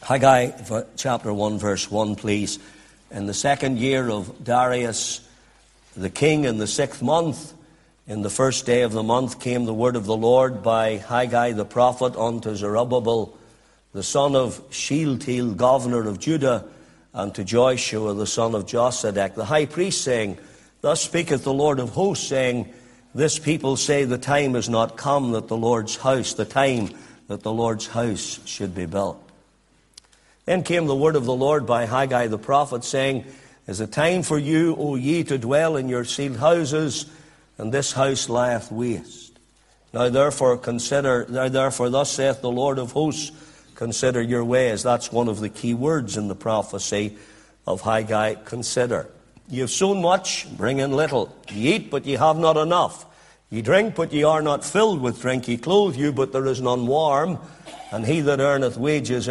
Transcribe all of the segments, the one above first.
Haggai chapter 1 verse 1, please. In the 2nd year of Darius the king, in the 6th month, in the 1st day of the month, came the word of the Lord by Haggai the prophet unto Zerubbabel, the son of Shealtiel, governor of Judah, and to Joshua, the son of Josedech, the high priest, saying, Thus speaketh the Lord of hosts, saying, This people say the time is not come that the Lord's house, the time that the Lord's house should be built. Then came the word of the Lord by Haggai the prophet, saying, Is it time for you, O ye, to dwell in your sealed houses, and this house lieth waste? Now therefore thus saith the Lord of hosts, consider your ways. That's one of the key words in the prophecy of Haggai, consider. Ye have sown much, bring in little. Ye eat, but ye have not enough. Ye drink, but ye are not filled with drink. Ye clothe you, but there is none warm. And he that earneth wages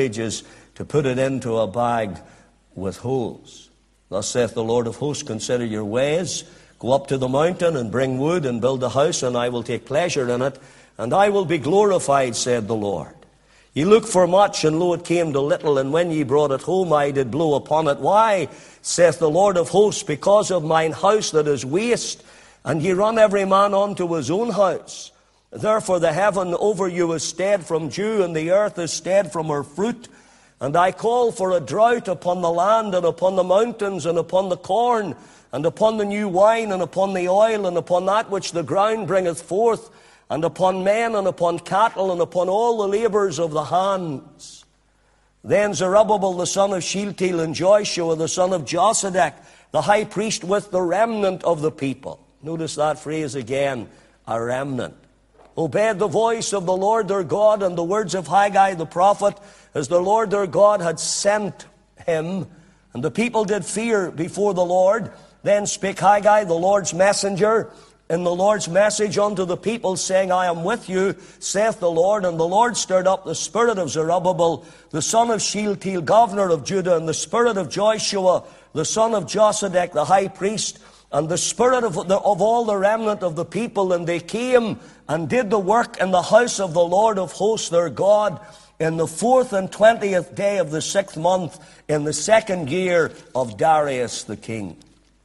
to put it into a bag with holes. Thus saith the Lord of hosts, consider your ways. Go up to the mountain and bring wood and build a house, and I will take pleasure in it, and I will be glorified, said the Lord. Ye looked for much, and lo, it came to little, and when ye brought it home, I did blow upon it. Why, saith the Lord of hosts, because of mine house that is waste, and ye run every man unto his own house. Therefore the heaven over you is stayed from dew, and the earth is stayed from her fruit. And I call for a drought upon the land, and upon the mountains, and upon the corn, and upon the new wine, and upon the oil, and upon that which the ground bringeth forth, and upon men, and upon cattle, and upon all the labours of the hands. Then Zerubbabel the son of Shealtiel, and Joshua the son of Josedech, the high priest, with the remnant of the people. Notice that phrase again, a remnant. Obeyed the voice of the Lord their God, and the words of Haggai the prophet, as the Lord their God had sent him. And the people did fear before the Lord. Then spake Haggai, the Lord's messenger, in the Lord's message unto the people, saying, I am with you, saith the Lord. And the Lord stirred up the spirit of Zerubbabel, the son of Shealtiel, governor of Judah, and the spirit of Joshua, the son of Josedech, the high priest, and the spirit of all the remnant of the people. And they came and did the work in the house of the Lord of hosts their God, in the 4th and 20th day of the 6th month, in the 2nd year of Darius the king.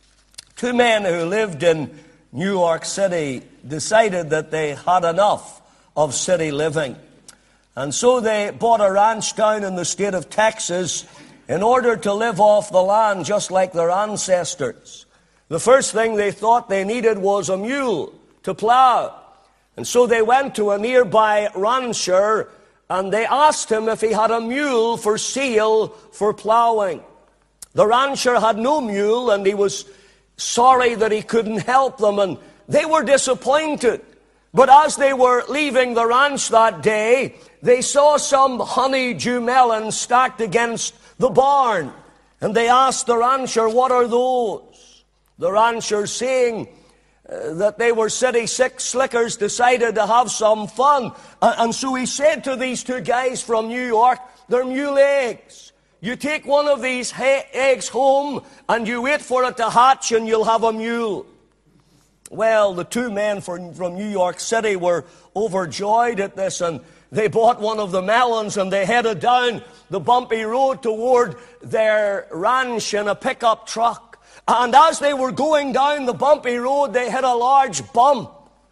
Two men who lived in New York City decided that they had enough of city living. And so they bought a ranch down in the state of Texas in order to live off the land just like their ancestors. The first thing they thought they needed was a mule to plow. And so they went to a nearby rancher and they asked him if he had a mule for sale for plowing. The rancher had no mule, and he was sorry that he couldn't help them, and they were disappointed. But as they were leaving the ranch that day, they saw some honeydew melons stacked against the barn, and they asked the rancher, what are those? The rancher, saying that they were city slickers, decided to have some fun. And so he said to these two guys from New York, they're mule eggs. You take one of these eggs home and you wait for it to hatch and you'll have a mule. Well, the two men from New York City were overjoyed at this, and they bought one of the melons and they headed down the bumpy road toward their ranch in a pickup truck. And as they were going down the bumpy road, they hit a large bump.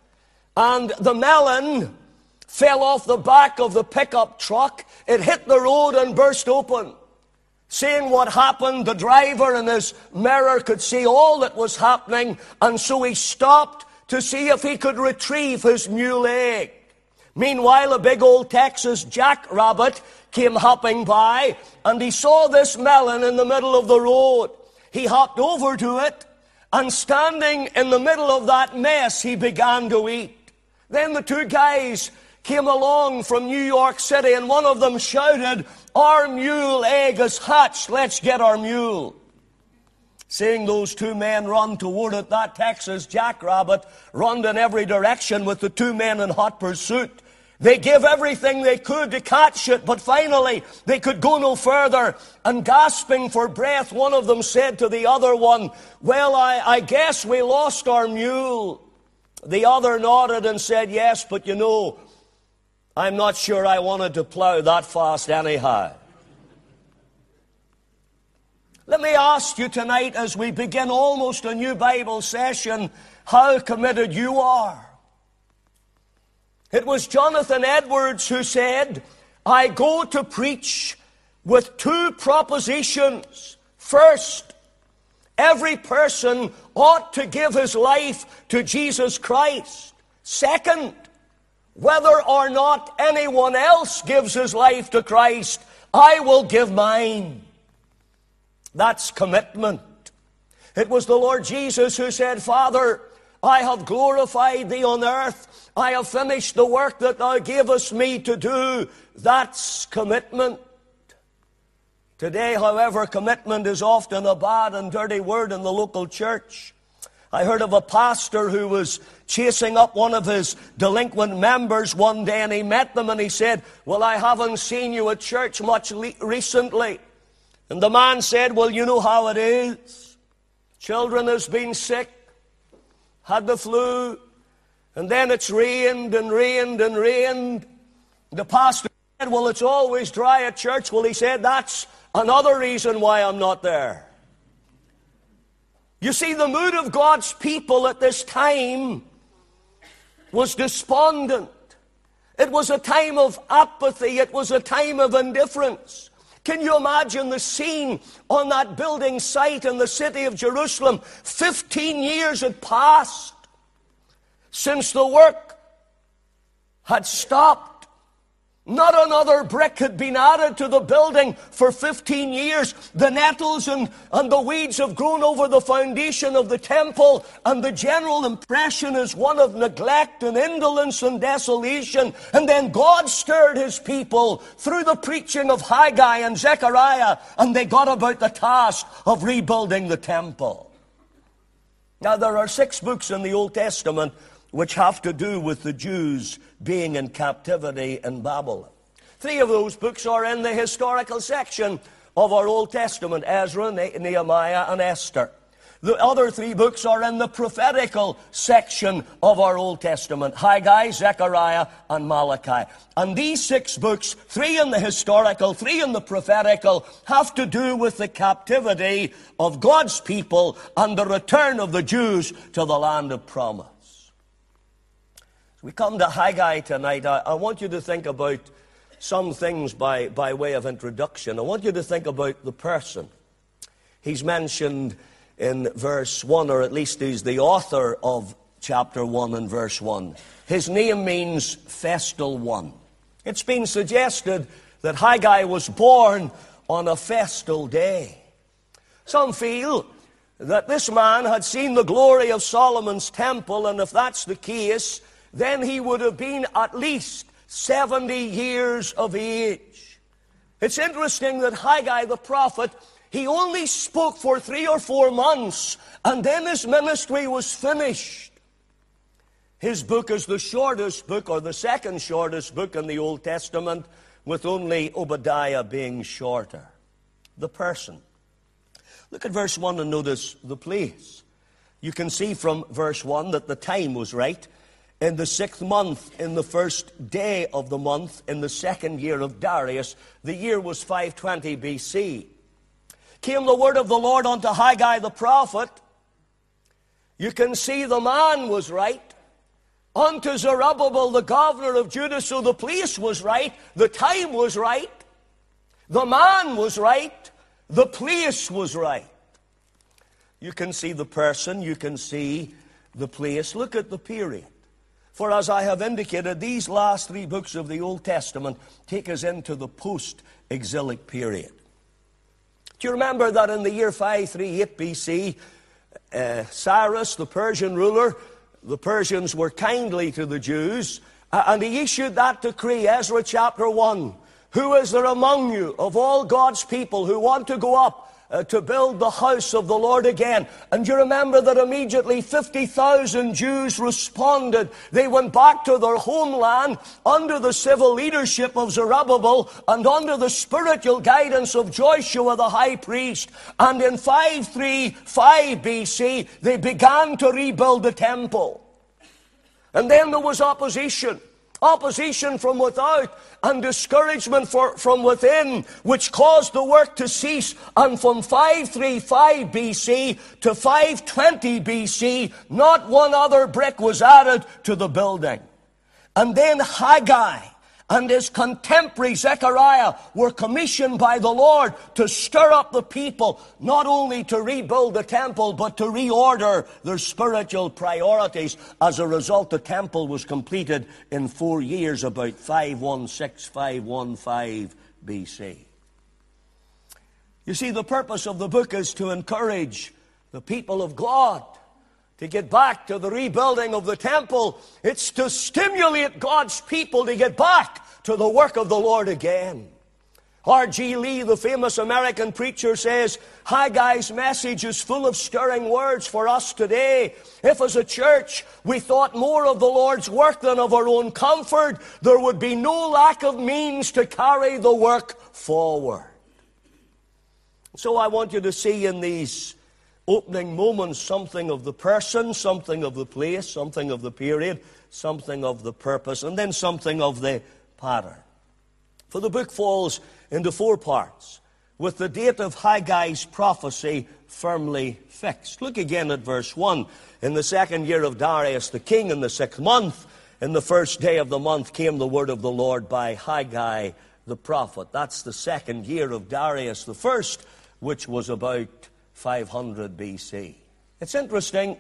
And the melon fell off the back of the pickup truck. It hit the road and burst open. Seeing what happened, the driver in his mirror could see all that was happening. And so he stopped to see if he could retrieve his mule egg. Meanwhile, a big old Texas jackrabbit came hopping by, and he saw this melon in the middle of the road. He hopped over to it, and standing in the middle of that mess, he began to eat. Then the two guys came along from New York City, and one of them shouted, our mule egg is hatched, let's get our mule. Seeing those two men run toward it, that Texas jackrabbit run in every direction with the two men in hot pursuit. They gave everything they could to catch it, but finally they could go no further. And gasping for breath, one of them said to the other one, well, I guess we lost our mule. The other nodded and said, yes, but you know, I'm not sure I wanted to plow that fast anyhow. Let me ask you tonight, as we begin almost a new Bible session, how committed you are. It was Jonathan Edwards who said, I go to preach with two propositions. First, every person ought to give his life to Jesus Christ. Second, whether or not anyone else gives his life to Christ, I will give mine. That's commitment. It was the Lord Jesus who said, Father, I have glorified thee on earth. I have finished the work that thou gavest me to do. That's commitment. Today, however, commitment is often a bad and dirty word in the local church. I heard of a pastor who was chasing up one of his delinquent members one day, and he met them and he said, well, I haven't seen you at church much recently. And the man said, well, you know how it is. Children has been sick, had the flu, and then it's rained and rained and rained. The pastor said, well, it's always dry at church. Well, he said, that's another reason why I'm not there. You see, the mood of God's people at this time was despondent. It was a time of apathy. It was a time of indifference. Can you imagine the scene on that building site in the city of Jerusalem? 15 years had passed since the work had stopped. Not another brick had been added to the building for 15 years. The nettles and the weeds have grown over the foundation of the temple, and the general impression is one of neglect and indolence and desolation. And then God stirred his people through the preaching of Haggai and Zechariah, and they got about the task of rebuilding the temple. Now, there are 6 books in the Old Testament which have to do with the Jews being in captivity in Babylon. 3 of those books are in the historical section of our Old Testament: Ezra, Nehemiah, and Esther. The other 3 books are in the prophetical section of our Old Testament: Haggai, Zechariah, and Malachi. And these 6 books, 3 in the historical, 3 in the prophetical, have to do with the captivity of God's people and the return of the Jews to the land of promise. We come to Haggai tonight. I want you to think about some things by way of introduction. I want you to think about the person. He's mentioned in verse 1, or at least he's the author of chapter 1 and verse 1. His name means festal one. It's been suggested that Haggai was born on a festal day. Some feel that this man had seen the glory of Solomon's temple, and if that's the case, then he would have been at least 70 years of age. It's interesting that Haggai the prophet, he only spoke for 3 or 4 months, and then his ministry was finished. His book is the shortest book, or the second shortest book in the Old Testament, with only Obadiah being shorter. The person. Look at verse 1 and notice the place. You can see from verse 1 that the time was right. In the 6th month, in the 1st day of the month, in the 2nd year of Darius, the year was 520 BC. Came the word of the Lord unto Haggai the prophet. You can see the man was right. Unto Zerubbabel, the governor of Judah, so the place was right, the time was right, the man was right, the place was right. You can see the person, you can see the place. Look at the period. For as I have indicated, these last 3 books of the Old Testament take us into the post-exilic period. Do you remember that in the year 538 BC, Cyrus, the Persian ruler, the Persians were kindly to the Jews, and he issued that decree, Ezra chapter 1. Who is there among you of all God's people who want to go up to build the house of the Lord again? And you remember that immediately 50,000 Jews responded. They went back to their homeland under the civil leadership of Zerubbabel and under the spiritual guidance of Joshua the high priest. And in 535 BC, they began to rebuild the temple. And then there was opposition. opposition from without, and discouragement from within, which caused the work to cease. And from 535 BC to 520 BC, not one other brick was added to the building. And then Haggai and his contemporary Zechariah were commissioned by the Lord to stir up the people, not only to rebuild the temple, but to reorder their spiritual priorities. As a result, the temple was completed in 4 years, about 516, 515 BC. You see, the purpose of the book is to encourage the people of God to get back to the rebuilding of the temple. It's to stimulate God's people to get back to the work of the Lord again. R.G. Lee, the famous American preacher, says, Haggai's message is full of stirring words for us today. If as a church we thought more of the Lord's work than of our own comfort, there would be no lack of means to carry the work forward. So I want you to see in these opening moments something of the person, something of the place, something of the period, something of the purpose, and then something of the pattern. For the book falls into 4 parts, with the date of Haggai's prophecy firmly fixed. Look again at verse 1. In the 2nd year of Darius the king, in the 6th month, in the 1st day of the month, came the word of the Lord by Haggai the prophet. That's the 2nd year of Darius the first, which was about 500 BC. It's interesting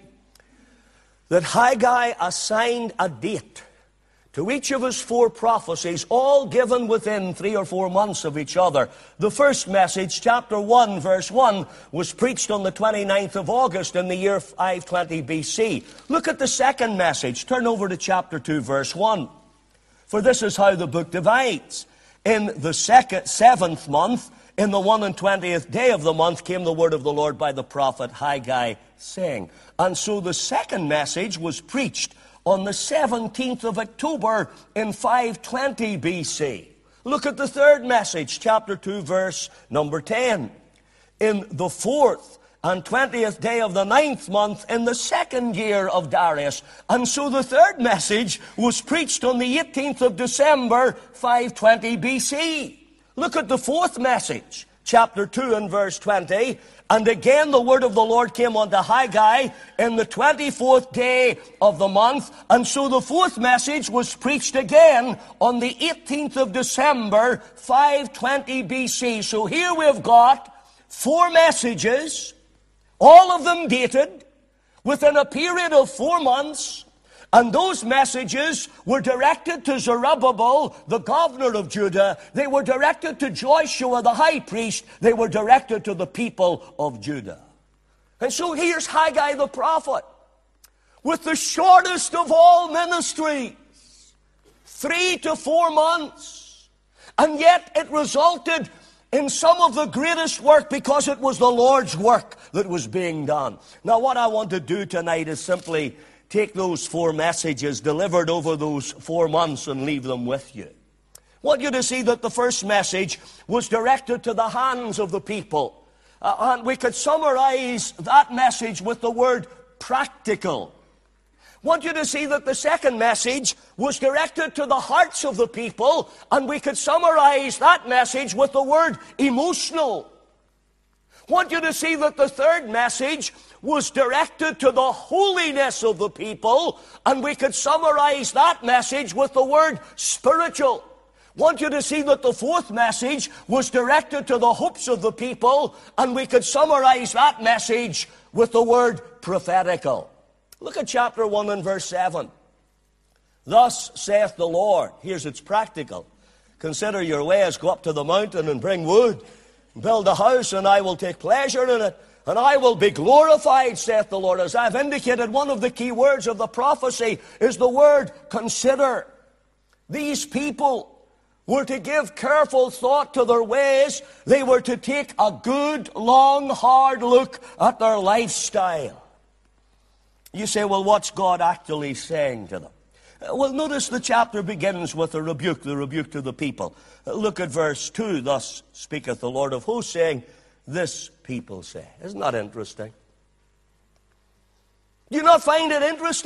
that Haggai assigned a date to each of his 4 prophecies, all given within 3 or 4 months of each other. The first message, chapter 1, verse 1, was preached on the 29th of August in the year 520 BC. Look at the second message. Turn over to chapter 2, verse 1. For this is how the book divides. In the 7th month, in the 21st day of the month, came the word of the Lord by the prophet Haggai, saying. And so the second message was preached on the 17th of October in 520 BC. Look at the third message, chapter 2, verse number 10. In the 4th and 20th day of the 9th month, in the 2nd year of Darius. And so the third message was preached on the 18th of December, 520 BC. Look at the 4th message, chapter 2 and verse 20. And again the word of the Lord came unto Haggai in the 24th day of the month. And so the 4th message was preached again on the 18th of December, 520 BC. So here we've got 4 messages, all of them dated within a period of 4 months. And those messages were directed to Zerubbabel, the governor of Judah. They were directed to Joshua, the high priest. They were directed to the people of Judah. And so here's Haggai the prophet, with the shortest of all ministries, 3 to 4 months. And yet it resulted in some of the greatest work, because it was the Lord's work that was being done. Now what I want to do tonight is simply take those 4 messages delivered over those 4 months and leave them with you. I want you to see that the first message was directed to the hands of the people. And we could summarize that message with the word practical. I want you to see that the second message was directed to the hearts of the people. And we could summarize that message with the word emotional. I want you to see that the third message was directed to the holiness of the people, and we could summarize that message with the word spiritual. I want you to see that the 4th message was directed to the hopes of the people, and we could summarize that message with the word prophetical. Look at chapter 1 and verse 7. Thus saith the Lord. Here's its practical. Consider your ways, go up to the mountain and bring wood. Build a house, and I will take pleasure in it, and I will be glorified, saith the Lord. As I've indicated, one of the key words of the prophecy is the word consider. These people were to give careful thought to their ways. They were to take a good, long, hard look at their lifestyle. You say, well, what's God actually saying to them? Well, notice the chapter begins with the rebuke to the people. Look at verse 2. Thus speaketh the Lord of hosts, saying, this people say. Isn't that interesting? Do you not find it interesting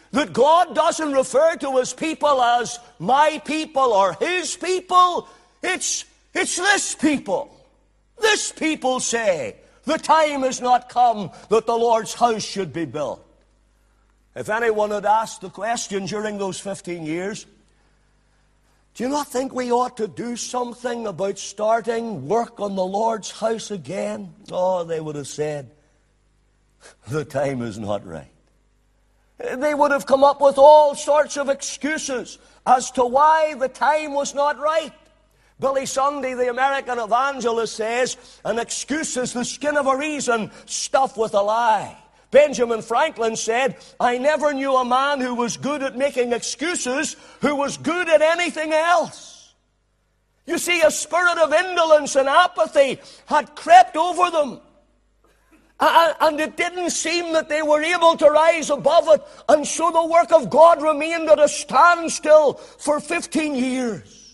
that God doesn't refer to his people as my people or his people. It's this people. This people say, the time has not come that the Lord's house should be built. If anyone had asked the question during those 15 years, do you not think we ought to do something about starting work on the Lord's house again? Oh, they would have said, the time is not right. They would have come up with all sorts of excuses as to why the time was not right. Billy Sunday, the American evangelist, says, an excuse is the skin of a reason stuffed with a lie. Benjamin Franklin said, I never knew a man who was good at making excuses who was good at anything else. You see, a spirit of indolence and apathy had crept over them. And it didn't seem that they were able to rise above it. And so the work of God remained at a standstill for 15 years.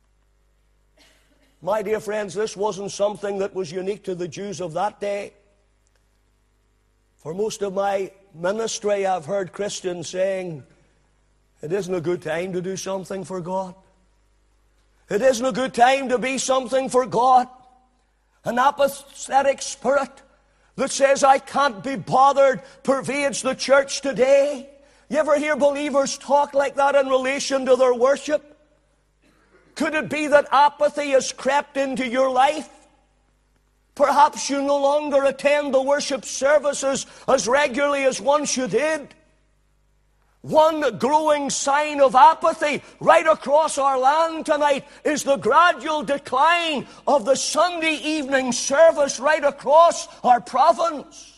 My dear friends, this wasn't something that was unique to the Jews of that day. For most of my ministry, I've heard Christians saying, it isn't a good time to do something for God. It isn't a good time to be something for God. An apathetic spirit that says, I can't be bothered, pervades the church today. You ever hear believers talk like that in relation to their worship? Could it be that apathy has crept into your life? Perhaps you no longer attend the worship services as regularly as once you did. One growing sign of apathy right across our land tonight is the gradual decline of the Sunday evening service right across our province.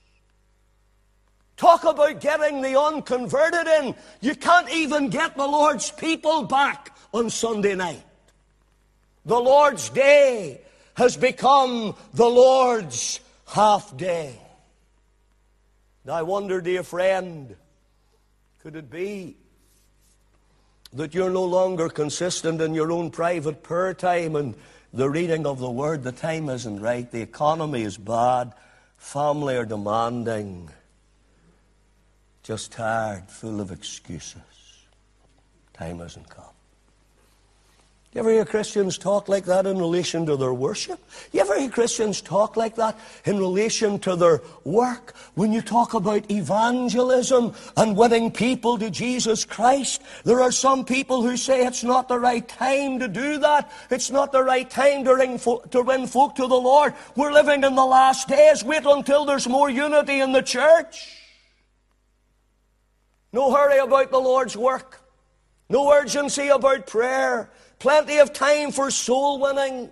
Talk about getting the unconverted in. You can't even get the Lord's people back on Sunday night. The Lord's day has become the Lord's half day. Now I wonder, dear friend, could it be that you're no longer consistent in your own private prayer time and the reading of the Word? The time isn't right. The economy is bad. Family are demanding. Just tired, full of excuses. Time hasn't come. You ever hear Christians talk like that in relation to their worship? You ever hear Christians talk like that in relation to their work? When you talk about evangelism and winning people to Jesus Christ, there are some people who say it's not the right time to do that. It's not the right time to win folk to the Lord. We're living in the last days. Wait until there's more unity in the church. No hurry about the Lord's work. No urgency about prayer. Plenty of time for soul winning.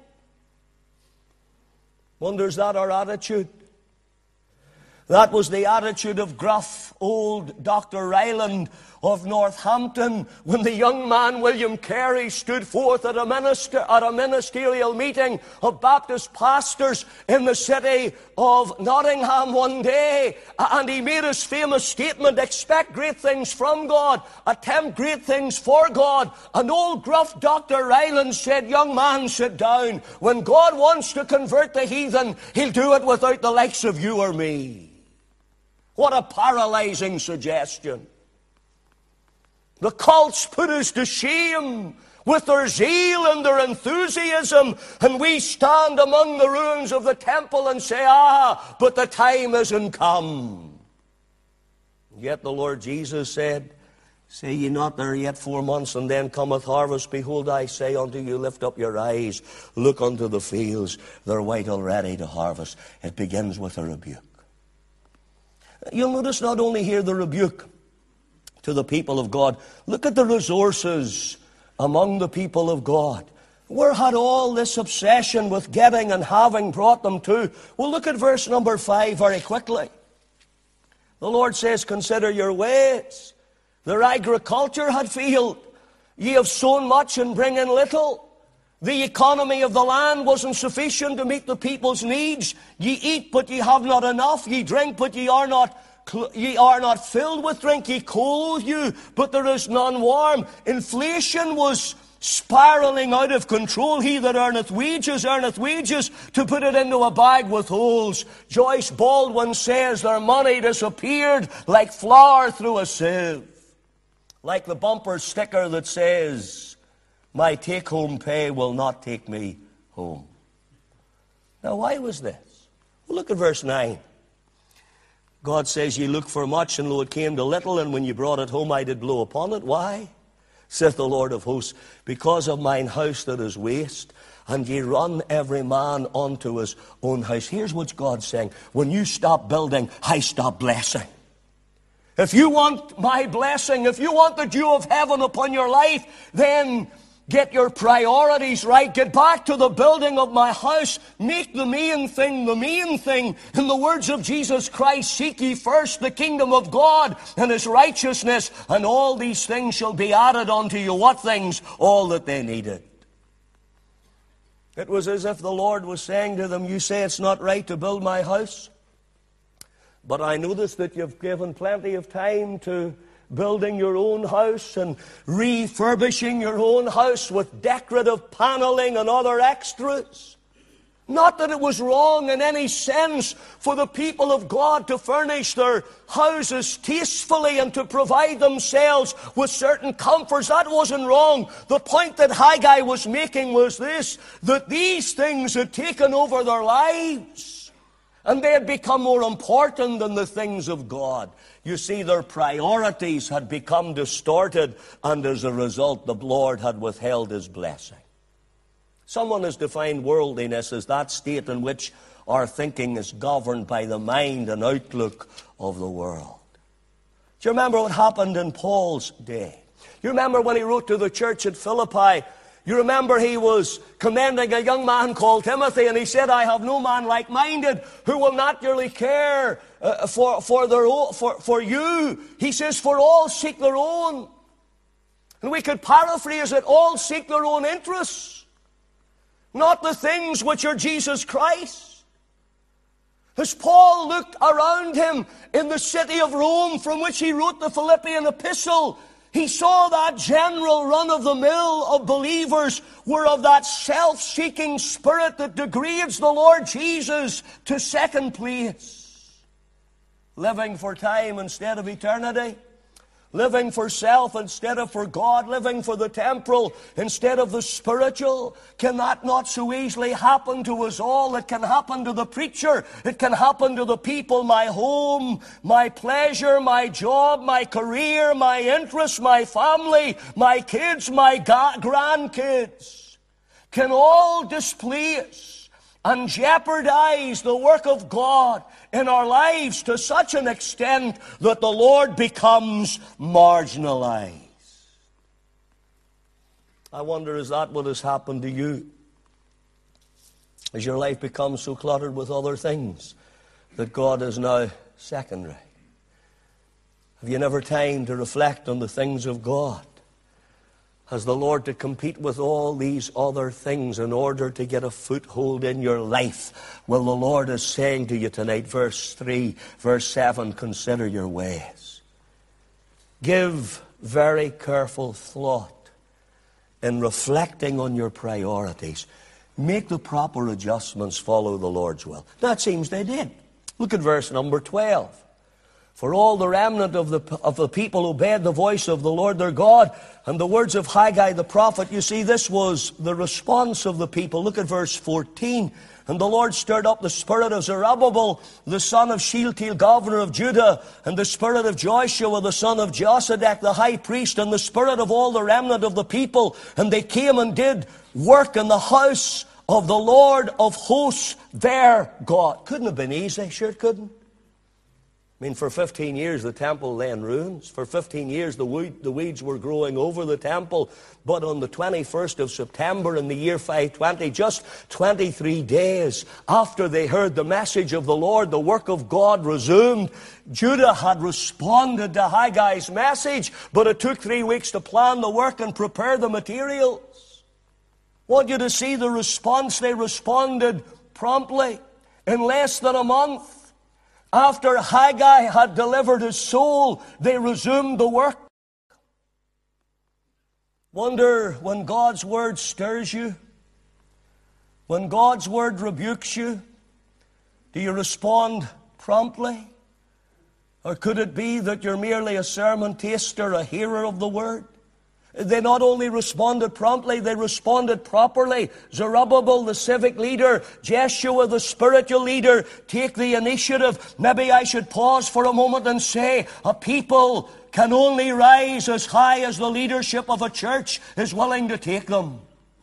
Wonders that our attitude? That was the attitude of gruff old Dr. Ryland of Northampton when the young man William Carey stood forth at a ministerial meeting of Baptist pastors in the city of Nottingham one day, and he made his famous statement, expect great things from God, attempt great things for God. And old gruff Dr. Ryland said, young man, sit down. When God wants to convert the heathen, he'll do it without the likes of you or me. What a paralyzing suggestion. The cults put us to shame with their zeal and their enthusiasm, and we stand among the ruins of the temple and say, but the time isn't come. Yet the Lord Jesus said, say ye not, there are yet 4 months, and then cometh harvest. Behold, I say unto you, lift up your eyes, look unto the fields, they're white already to harvest. It begins with a rebuke. You'll notice not only here the rebuke to the people of God, look at the resources among the people of God. Where had all this obsession with getting and having brought them to? Well, look at verse number 5 very quickly. The Lord says, consider your ways. Their agriculture had failed. Ye have sown much and bring in little. The economy of the land wasn't sufficient to meet the people's needs. Ye eat, but ye have not enough. Ye drink, but ye are not filled with drink. Ye clothe you, but there is none warm. Inflation was spiraling out of control. He that earneth wages, to put it into a bag with holes. Joyce Baldwin says their money disappeared like flour through a sieve. Like the bumper sticker that says, my take-home pay will not take me home. Now, why was this? Well, look at verse 9. God says, ye look for much, and lo, it came to little, and when ye brought it home, I did blow upon it. Why? Saith the Lord of hosts, because of mine house that is waste, and ye run every man unto his own house. Here's what God's saying. When you stop building, I stop blessing. If you want my blessing, if you want the dew of heaven upon your life, then get your priorities right. Get back to the building of my house. Make the main thing the main thing. In the words of Jesus Christ, seek ye first the kingdom of God and his righteousness, and all these things shall be added unto you. What things? All that they needed. It was as if the Lord was saying to them, you say it's not right to build my house, but I notice that you've given plenty of time to building your own house and refurbishing your own house with decorative paneling and other extras. Not that it was wrong in any sense for the people of God to furnish their houses tastefully and to provide themselves with certain comforts. That wasn't wrong. The point that Haggai was making was this, that these things had taken over their lives. And they had become more important than the things of God. You see, their priorities had become distorted, and as a result, the Lord had withheld his blessing. Someone has defined worldliness as that state in which our thinking is governed by the mind and outlook of the world. Do you remember what happened in Paul's day? You remember when he wrote to the church at Philippi? You remember he was commending a young man called Timothy, and he said, I have no man like-minded who will naturally care for you. He says, for all seek their own. And we could paraphrase it, all seek their own interests, not the things which are Jesus Christ. As Paul looked around him in the city of Rome from which he wrote the Philippian epistle, he saw that general run-of-the-mill of believers were of that self-seeking spirit that degrades the Lord Jesus to second place. Living for time instead of eternity. Living for self instead of for God. Living for the temporal instead of the spiritual. Can that not so easily happen to us all? It can happen to the preacher. It can happen to the people. My home, my pleasure, my job, my career, my interests, my family, my kids, my grandkids can all displace and jeopardize the work of God in our lives to such an extent that the Lord becomes marginalized. I wonder, is that what has happened to you? As your life becomes so cluttered with other things that God is now secondary? Have you never time to reflect on the things of God? Has the Lord to compete with all these other things in order to get a foothold in your life? Well, the Lord is saying to you tonight, verse 3, verse 7, consider your ways. Give very careful thought in reflecting on your priorities. Make the proper adjustments, follow the Lord's will. That seems they did. Look at verse number 12. For all the remnant of the people obeyed the voice of the Lord their God and the words of Haggai the prophet. You see, this was the response of the people. Look at verse 14. And the Lord stirred up the spirit of Zerubbabel, the son of Shealtiel, governor of Judah, and the spirit of Joshua, the son of Josedek, the high priest, and the spirit of all the remnant of the people. And they came and did work in the house of the Lord of hosts, their God. Couldn't have been easy. Sure it couldn't. I mean, for 15 years the temple lay in ruins. For 15 years the weeds were growing over the temple. But on the 21st of September in the year 520, just 23 days after they heard the message of the Lord, the work of God resumed. Judah had responded to Haggai's message, but it took 3 weeks to plan the work and prepare the materials. I want you to see the response. They responded promptly. In less than a month, after Haggai had delivered his soul, they resumed the work. Wonder, when God's Word stirs you, when God's Word rebukes you, do you respond promptly? Or could it be that you're merely a sermon taster, a hearer of the Word? They not only responded promptly, they responded properly. Zerubbabel, the civic leader, Jeshua, the spiritual leader, take the initiative. Maybe I should pause for a moment and say, a people can only rise as high as the leadership of a church is willing to take them.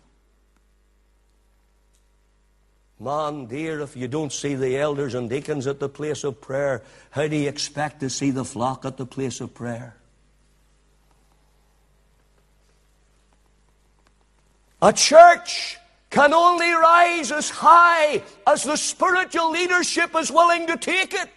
Man, dear, if you don't see the elders and deacons at the place of prayer, how do you expect to see the flock at the place of prayer? A church can only rise as high as the spiritual leadership is willing to take it.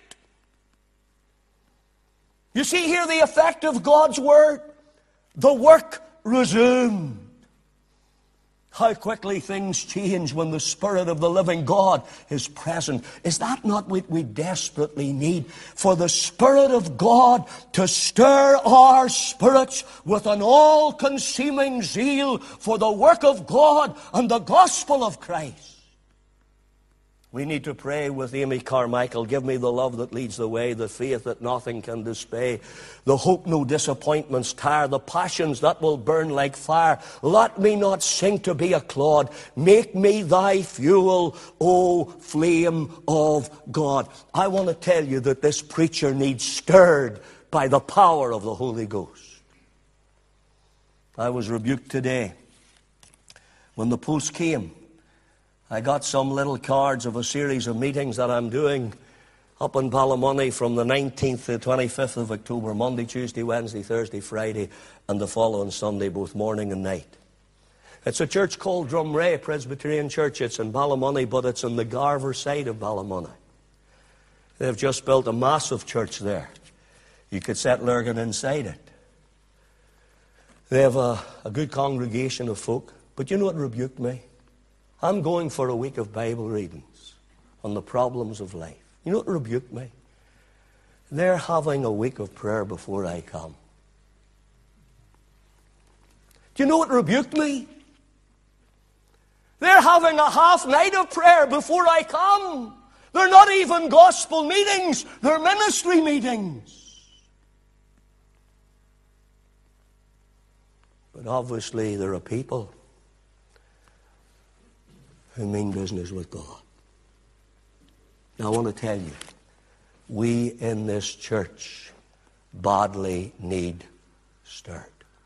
You see here the effect of God's Word. The work resumed. How quickly things change when the Spirit of the living God is present. Is that not what we desperately need? For the Spirit of God to stir our spirits with an all-consuming zeal for the work of God and the gospel of Christ. We need to pray with Amy Carmichael, give me the love that leads the way, the faith that nothing can display, the hope no disappointments tire, the passions that will burn like fire. Let me not sink to be a clod. Make me thy fuel, O flame of God. I want to tell you that this preacher needs stirred by the power of the Holy Ghost. I was rebuked today. When the post came, I got some little cards of a series of meetings that I'm doing up in Ballymoney from the 19th to the 25th of October, Monday, Tuesday, Wednesday, Thursday, Friday, and the following Sunday, both morning and night. It's a church called Drumray Presbyterian Church. It's in Ballymoney, but it's on the Garver side of Ballymoney. They've just built a massive church there. You could set Lurgan inside it. They have a good congregation of folk. But you know what rebuked me? I'm going for a week of Bible readings on the problems of life. You know what rebuked me? They're having a week of prayer before I come. Do you know what rebuked me? They're having a half night of prayer before I come. They're not even gospel meetings. They're ministry meetings. But obviously there are people who mean business with God. Now I want to tell you, we in this church badly need stirred.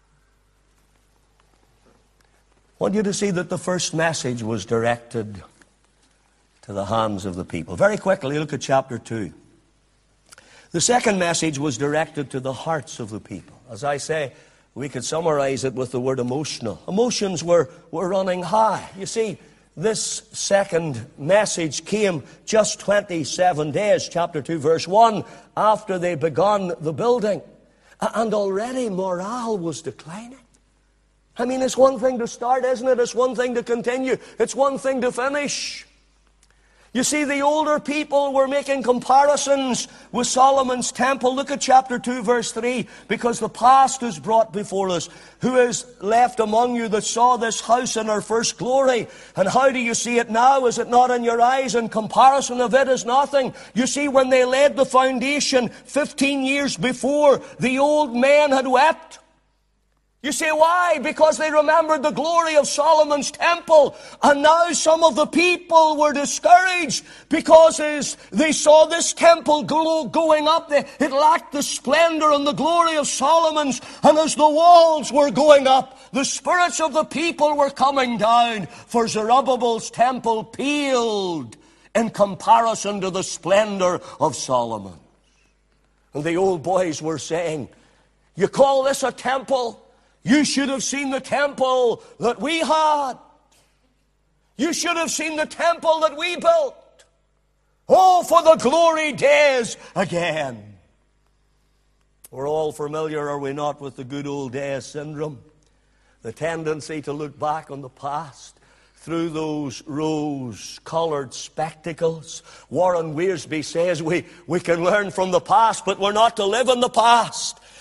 I want you to see that the first message was directed to the hands of the people. Very quickly, look at chapter 2. The second message was directed to the hearts of the people. As I say, we could summarize it with the word emotional. Emotions were running high. You see, this second message came just 27 days, chapter 2, verse 1, after they begun the building. And already morale was declining. I mean, it's one thing to start, isn't it? It's one thing to continue. It's one thing to finish. You see, the older people were making comparisons with Solomon's temple. Look at chapter 2, verse 3. Because the past is brought before us. Who is left among you that saw this house in her first glory? And how do you see it now? Is it not in your eyes? In comparison of it is nothing. You see, when they laid the foundation 15 years before, the old men had wept. You say, why? Because they remembered the glory of Solomon's temple. And now some of the people were discouraged because as they saw this temple going up, it lacked the splendor and the glory of Solomon's. And as the walls were going up, the spirits of the people were coming down. For Zerubbabel's temple paled in comparison to the splendor of Solomon. And the old boys were saying, you call this a temple? You should have seen the temple that we had. You should have seen the temple that we built. Oh, for the glory days again. We're all familiar, are we not, with the good old days syndrome? The tendency to look back on the past through those rose-colored spectacles. Warren Wiersbe says we can learn from the past, but we're not to live in the past.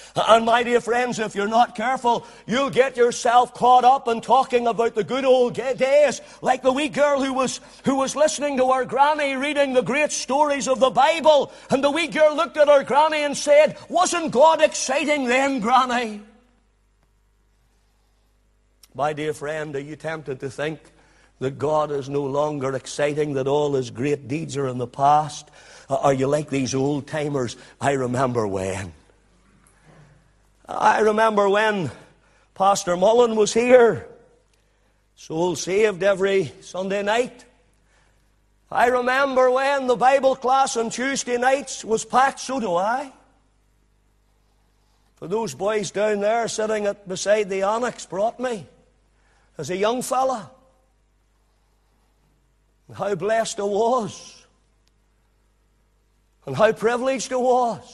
And my dear friends, if you're not careful, you'll get yourself caught up in talking about the good old days, like the wee girl who was listening to her granny reading the great stories of the Bible. And the wee girl looked at her granny and said, "Wasn't God exciting then, Granny?" My dear friend, are you tempted to think that God is no longer exciting, that all his great deeds are in the past? Are you like these old timers? I remember when Pastor Mullen was here. Souls saved every Sunday night. I remember when the Bible class on Tuesday nights was packed. So do I. For those boys down there sitting beside the annex brought me as a young fella. How blessed I was. And how privileged I was.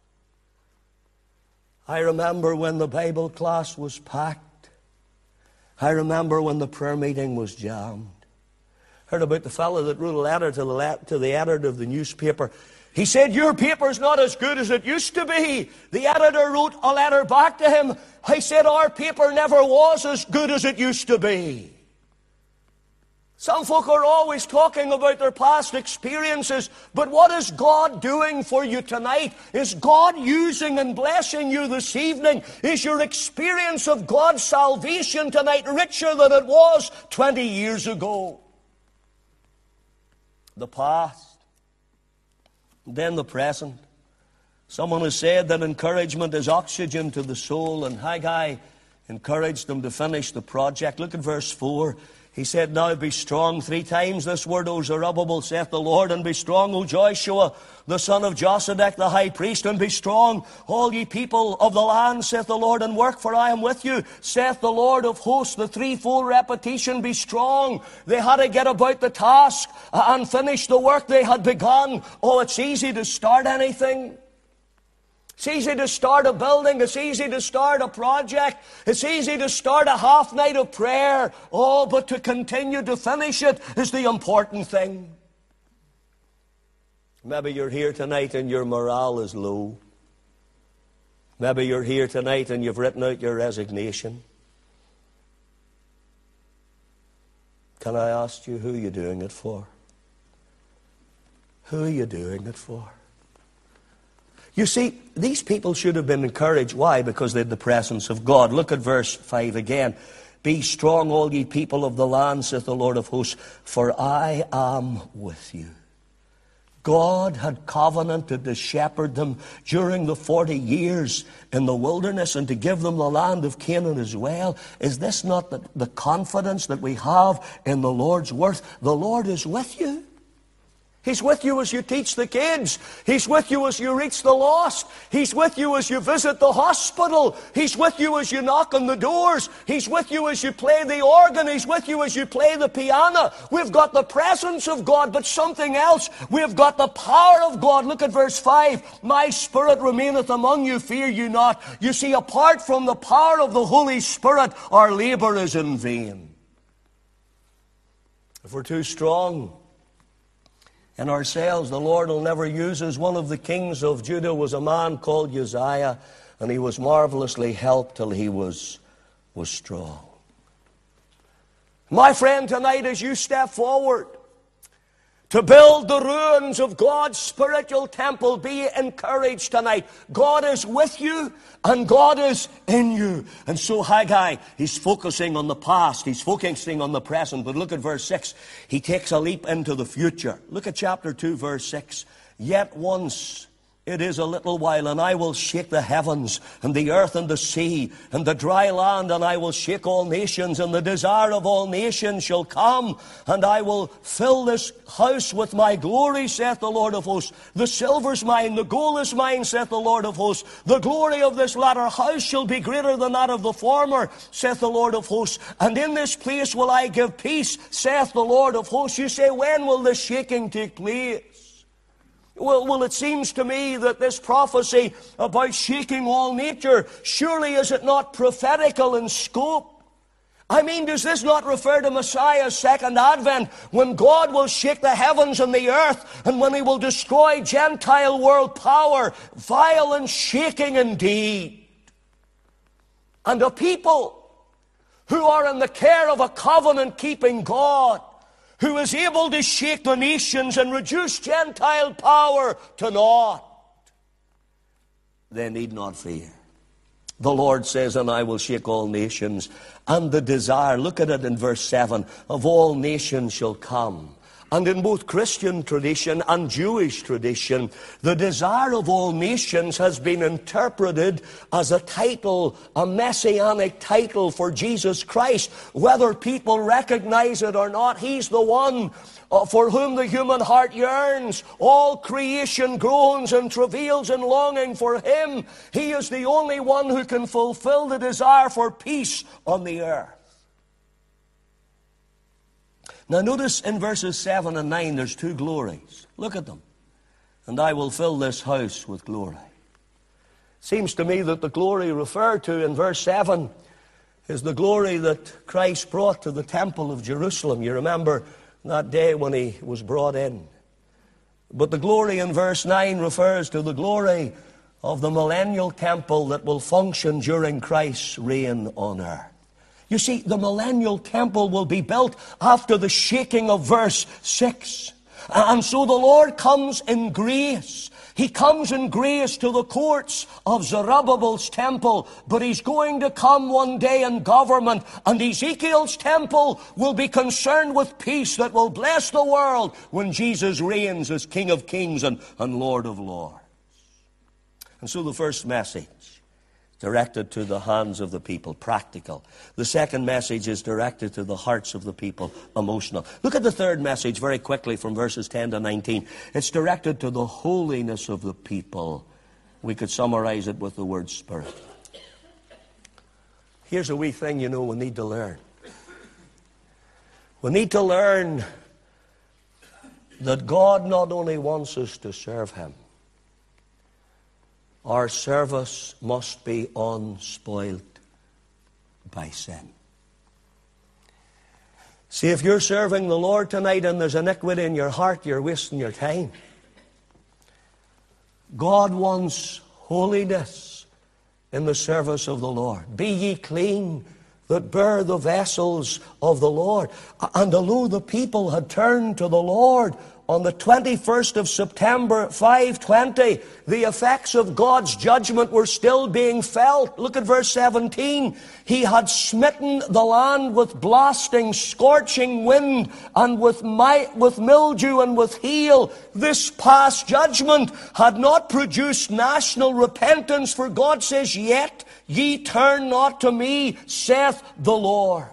I remember when the Bible class was packed. I remember when the prayer meeting was jammed. Heard about the fellow that wrote a letter to the editor of the newspaper. He said, "Your paper's not as good as it used to be." The editor wrote a letter back to him. He said, "Our paper never was as good as it used to be." Some folk are always talking about their past experiences, but what is God doing for you tonight? Is God using and blessing you this evening? Is your experience of God's salvation tonight richer than it was 20 years ago? The past, then the present. Someone has said that encouragement is oxygen to the soul, and Haggai encouraged them to finish the project. Look at verse 4. He said, "Now be strong." 3 times this word, "O Zerubbabel, saith the Lord, and be strong, O Joshua, the son of Josedech, the high priest, and be strong, all ye people of the land, saith the Lord, and work, for I am with you, saith the Lord of hosts." The threefold repetition, be strong. They had to get about the task and finish the work they had begun. Oh, it's easy to start anything. It's easy to start a building. It's easy to start a project. It's easy to start a half night of prayer. Oh, but to continue to finish it is the important thing. Maybe you're here tonight and your morale is low. Maybe you're here tonight and you've written out your resignation. Can I ask you, who are you doing it for? Who are you doing it for? You see, these people should have been encouraged. Why? Because they had the presence of God. Look at verse 5 again. "Be strong, all ye people of the land, saith the Lord of hosts, for I am with you." God had covenanted to shepherd them during the 40 years in the wilderness and to give them the land of Canaan as well. Is this not the confidence that we have in the Lord's word? The Lord is with you. He's with you as you teach the kids. He's with you as you reach the lost. He's with you as you visit the hospital. He's with you as you knock on the doors. He's with you as you play the organ. He's with you as you play the piano. We've got the presence of God, but something else. We've got the power of God. Look at verse 5. "My spirit remaineth among you, fear you not." You see, apart from the power of the Holy Spirit, our labor is in vain. If we're too strong in ourselves, the Lord will never use us. One of the kings of Judah was a man called Uzziah, and he was marvelously helped till he was strong. My friend, tonight as you step forward to build the ruins of God's spiritual temple, be encouraged tonight. God is with you and God is in you. And so Haggai, he's focusing on the past, he's focusing on the present. But look at verse 6. He takes a leap into the future. Look at chapter 2, verse 6. "Yet once it is a little while, and I will shake the heavens, and the earth, and the sea, and the dry land, and I will shake all nations, and the desire of all nations shall come, and I will fill this house with my glory, saith the Lord of hosts. The silver's mine, the gold is mine, saith the Lord of hosts. The glory of this latter house shall be greater than that of the former, saith the Lord of hosts. And in this place will I give peace, saith the Lord of hosts." You say, when will this shaking take place? Well, it seems to me that this prophecy about shaking all nature, surely is it not prophetical in scope? I mean, does this not refer to Messiah's second advent, when God will shake the heavens and the earth, and when he will destroy Gentile world power, violent shaking indeed? And a people who are in the care of a covenant-keeping God, who is able to shake the nations and reduce Gentile power to naught, they need not fear. The Lord says, and I will shake all nations. And the desire, look at it in verse 7, of all nations shall come. And in both Christian tradition and Jewish tradition, the desire of all nations has been interpreted as a title, a messianic title for Jesus Christ. Whether people recognize it or not, He's the one for whom the human heart yearns. All creation groans and travails in longing for Him. He is the only one who can fulfill the desire for peace on the earth. Now notice in verses 7 and 9 there's two glories. Look at them. And I will fill this house with glory. Seems to me that the glory referred to in verse 7 is the glory that Christ brought to the temple of Jerusalem. You remember that day when He was brought in. But the glory in verse 9 refers to the glory of the millennial temple that will function during Christ's reign on earth. You see, the millennial temple will be built after the shaking of verse 6. And so the Lord comes in grace. He comes in grace to the courts of Zerubbabel's temple, but He's going to come one day in government, and Ezekiel's temple will be concerned with peace that will bless the world when Jesus reigns as King of Kings and Lord of Lords. And so the first message, directed to the hands of the people, practical. The second message is directed to the hearts of the people, emotional. Look at the third message very quickly from verses 10 to 19. It's directed to the holiness of the people. We could summarize it with the word spirit. Here's a wee thing we need to learn. We need to learn that God not only wants us to serve Him, our service must be unspoiled by sin. See, if you're serving the Lord tonight and there's iniquity in your heart, you're wasting your time. God wants holiness in the service of the Lord. Be ye clean that bear the vessels of the Lord. And although the people had turned to the Lord on the 21st of September, 520, the effects of God's judgment were still being felt. Look at verse 17. He had smitten the land with blasting, scorching wind, and with mildew and with hail. This past judgment had not produced national repentance, for God says, "Yet ye turn not to me, saith the Lord."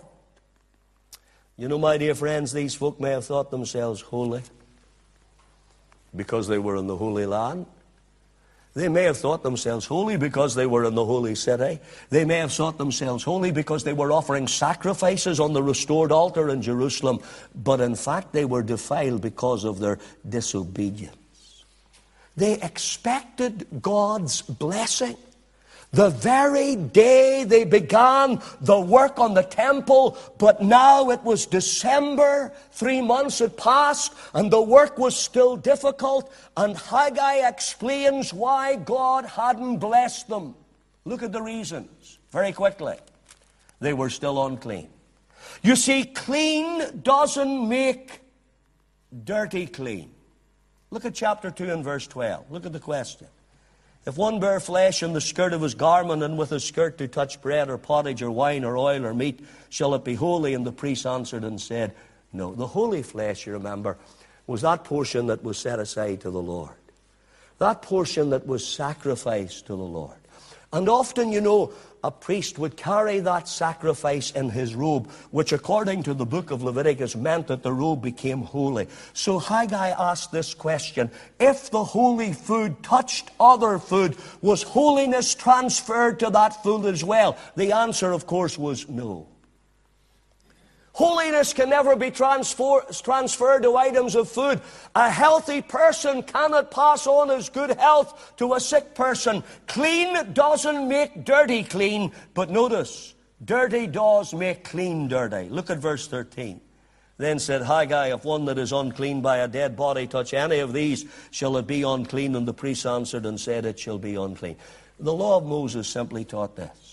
My dear friends, these folk may have thought themselves holy because they were in the Holy Land. They may have thought themselves holy because they were in the holy city. They may have thought themselves holy because they were offering sacrifices on the restored altar in Jerusalem. But in fact, they were defiled because of their disobedience. They expected God's blessing the very day they began the work on the temple, but now it was December, 3 months had passed, and the work was still difficult, and Haggai explains why God hadn't blessed them. Look at the reasons, very quickly. They were still unclean. You see, clean doesn't make dirty clean. Look at chapter 2 and verse 12. Look at the question. If one bear flesh in the skirt of his garment, and with his skirt do touch bread or pottage or wine or oil or meat, shall it be holy? And the priest answered and said, No. The holy flesh, you remember, was that portion that was set aside to the Lord. That portion that was sacrificed to the Lord. And often, a priest would carry that sacrifice in his robe, which according to the book of Leviticus meant that the robe became holy. So Haggai asked this question: if the holy food touched other food, was holiness transferred to that food as well? The answer, of course, was no. Holiness can never be transferred to items of food. A healthy person cannot pass on his good health to a sick person. Clean doesn't make dirty clean, but notice, dirty does make clean dirty. Look at verse 13. Then said Haggai, if one that is unclean by a dead body touch any of these, shall it be unclean? And the priest answered and said, it shall be unclean. The law of Moses simply taught this: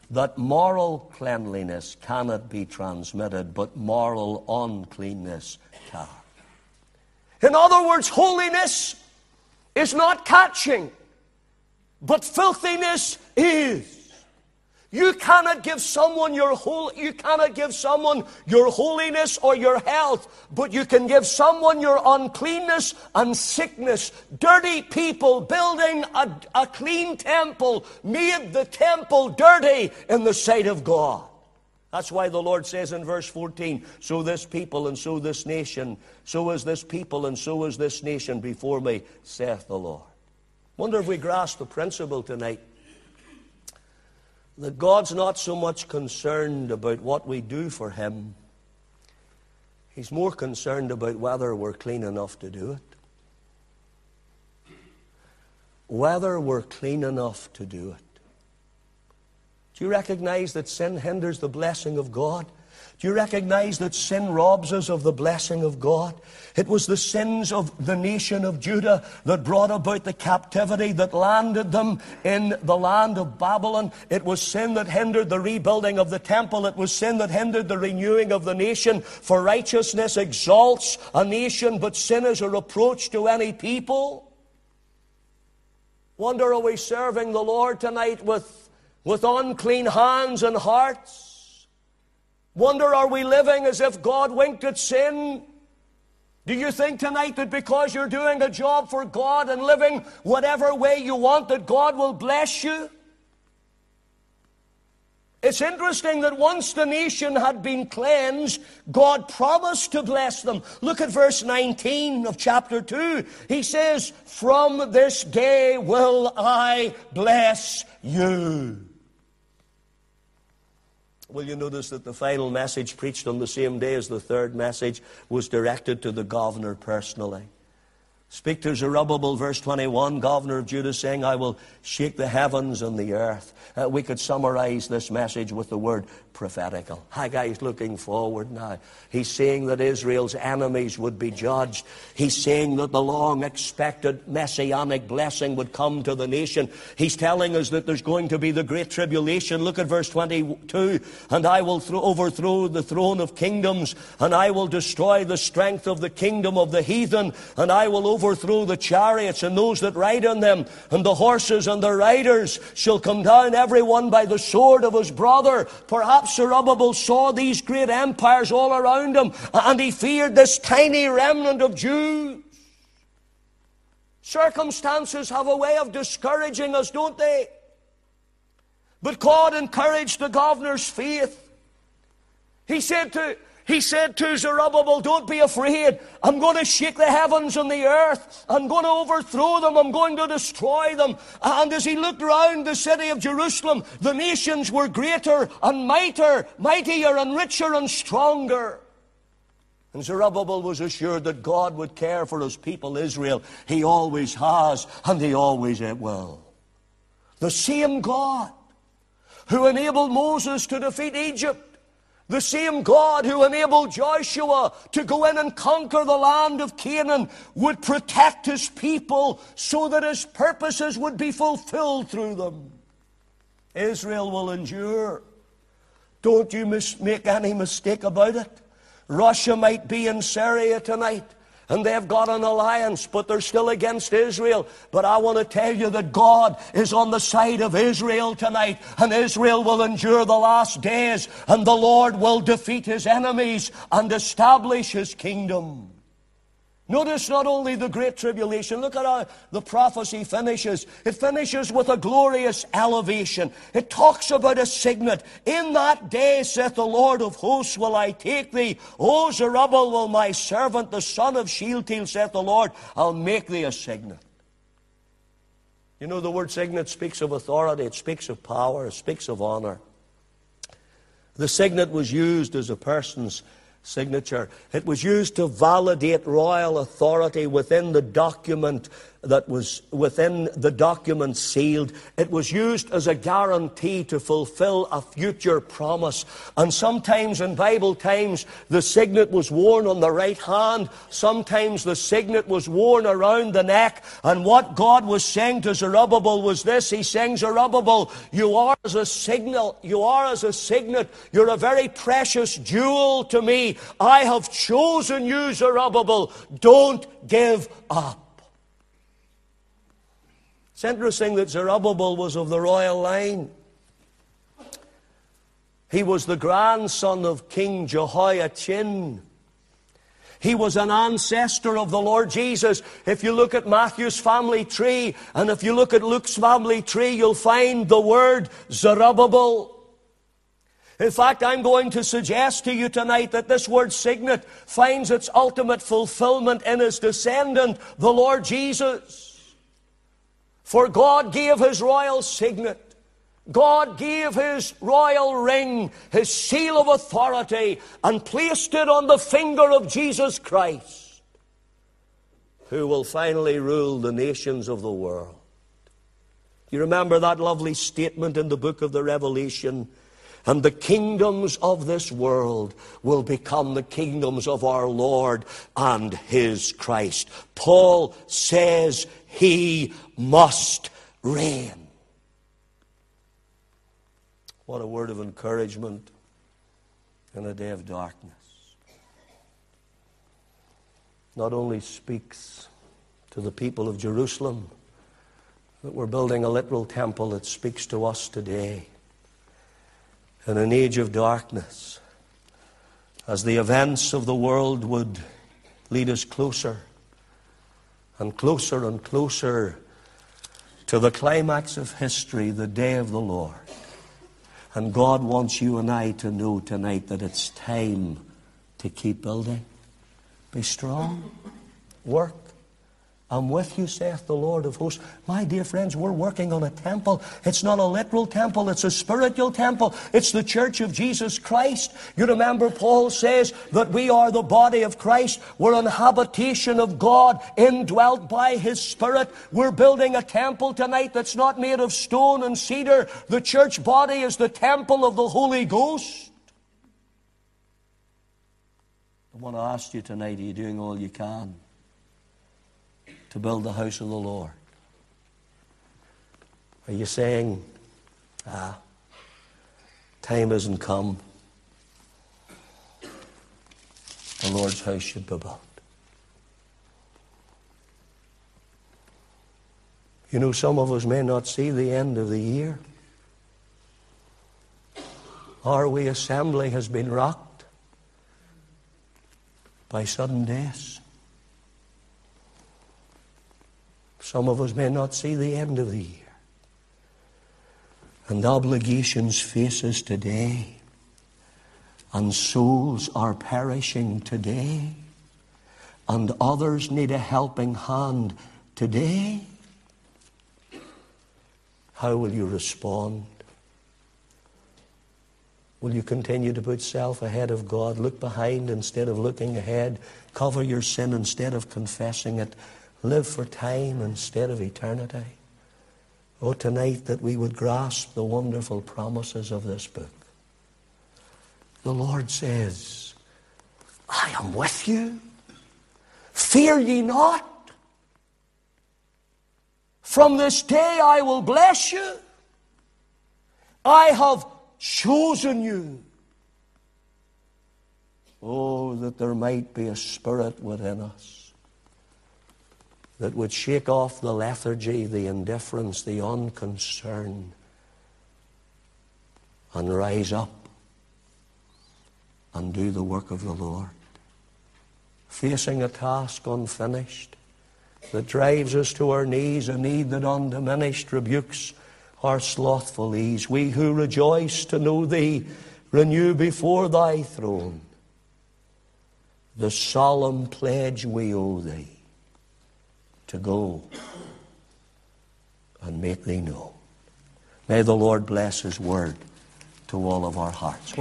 that moral cleanliness cannot be transmitted, but moral uncleanness can. In other words, holiness is not catching, but filthiness is. You cannot give someone your holiness or your health, but you can give someone your uncleanness and sickness. Dirty people building a clean temple made the temple dirty in the sight of God. That's why the Lord says in verse 14, so this people and so this nation, so is this people and so is this nation before me, saith the Lord. Wonder if we grasp the principle tonight that God's not so much concerned about what we do for Him. He's more concerned about whether we're clean enough to do it. Whether we're clean enough to do it. Do you recognize that sin hinders the blessing of God? Do you recognize that sin robs us of the blessing of God? It was the sins of the nation of Judah that brought about the captivity that landed them in the land of Babylon. It was sin that hindered the rebuilding of the temple. It was sin that hindered the renewing of the nation. For righteousness exalts a nation, but sin is a reproach to any people. Wonder, are we serving the Lord tonight with unclean hands and hearts? Wonder, are we living as if God winked at sin? Do you think tonight that because you're doing a job for God and living whatever way you want, that God will bless you? It's interesting that once the nation had been cleansed, God promised to bless them. Look at verse 19 of chapter 2. He says, from this day will I bless you. Well, you notice that the final message preached on the same day as the third message was directed to the governor personally. Speak to Zerubbabel, verse 21, governor of Judah, saying, I will shake the heavens and the earth. We could summarize this message with the word prophetical. Haggai's looking forward now. He's saying that Israel's enemies would be judged. He's saying that the long-expected messianic blessing would come to the nation. He's telling us that there's going to be the great tribulation. Look at verse 22. And I will overthrow the throne of kingdoms, and I will destroy the strength of the kingdom of the heathen, and I will overthrow the chariots and those that ride on them, and the horses and the riders shall come down, every one by the sword of his brother. Perhaps Zerubbabel saw these great empires all around him, and he feared this tiny remnant of Jews. Circumstances have a way of discouraging us, don't they? But God encouraged the governor's faith. He said to Zerubbabel, don't be afraid. I'm going to shake the heavens and the earth. I'm going to overthrow them. I'm going to destroy them. And as he looked around the city of Jerusalem, the nations were greater and mightier and richer and stronger. And Zerubbabel was assured that God would care for his people Israel. He always has, and he always will. The same God who enabled Moses to defeat Egypt, the same God who enabled Joshua to go in and conquer the land of Canaan, would protect his people so that his purposes would be fulfilled through them. Israel will endure. Don't you make any mistake about it. Russia might be in Syria tonight, and they've got an alliance, but they're still against Israel. But I want to tell you that God is on the side of Israel tonight, and Israel will endure the last days, and the Lord will defeat his enemies and establish his kingdom. Notice not only the great tribulation, look at how the prophecy finishes. It finishes with a glorious elevation. It talks about a signet. In that day, saith the Lord of hosts, will I take thee. O Zerubbabel, my servant, the son of Shealtiel, saith the Lord, I'll make thee a signet. You know, the word signet speaks of authority. It speaks of power. It speaks of honor. The signet was used as a person's signature. It was used to validate royal authority within the document that was within the document sealed. It was used as a guarantee to fulfill a future promise. And sometimes in Bible times, the signet was worn on the right hand. Sometimes the signet was worn around the neck. And what God was saying to Zerubbabel was this. He's saying, Zerubbabel, you are as a signal. You are as a signet. You're a very precious jewel to me. I have chosen you, Zerubbabel. Don't give up. It's interesting that Zerubbabel was of the royal line. He was the grandson of King Jehoiachin. He was an ancestor of the Lord Jesus. If you look at Matthew's family tree, and if you look at Luke's family tree, you'll find the word Zerubbabel. In fact, I'm going to suggest to you tonight that this word signet finds its ultimate fulfillment in his descendant, the Lord Jesus. For God gave his royal signet. God gave his royal ring, his seal of authority, and placed it on the finger of Jesus Christ, who will finally rule the nations of the world. You remember that lovely statement in the book of the Revelation? And the kingdoms of this world will become the kingdoms of our Lord and his Christ. Paul says he must reign. What a word of encouragement in a day of darkness. Not only speaks to the people of Jerusalem that we're building a literal temple, it speaks to us today. In an age of darkness, as the events of the world would lead us closer and closer and closer to the climax of history, the day of the Lord. And God wants you and I to know tonight that it's time to keep building. Be strong. Work. I'm with you, saith the Lord of hosts. My dear friends, we're working on a temple. It's not a literal temple. It's a spiritual temple. It's the church of Jesus Christ. You remember Paul says that we are the body of Christ. We're an habitation of God, indwelt by his Spirit. We're building a temple tonight that's not made of stone and cedar. The church body is the temple of the Holy Ghost. I want to ask you tonight, are you doing all you can to build the house of the Lord? Are you saying, time hasn't come, the Lord's house should be built? You know, some of us may not see the end of the year. Our wee assembly has been rocked by sudden deaths. Some of us may not see the end of the year. And obligations face us today. And souls are perishing today. And others need a helping hand today. How will you respond? Will you continue to put self ahead of God? Look behind instead of looking ahead. Cover your sin instead of confessing it. Live for time instead of eternity. Oh, tonight that we would grasp the wonderful promises of this book. The Lord says, I am with you. Fear ye not. From this day I will bless you. I have chosen you. Oh, that there might be a spirit within us that would shake off the lethargy, the indifference, the unconcern, and rise up and do the work of the Lord. Facing a task unfinished that drives us to our knees, a need that undiminished rebukes our slothful ease. We who rejoice to know Thee, renew before Thy throne the solemn pledge we owe Thee to go and make Thee known. May the Lord bless His word to all of our hearts.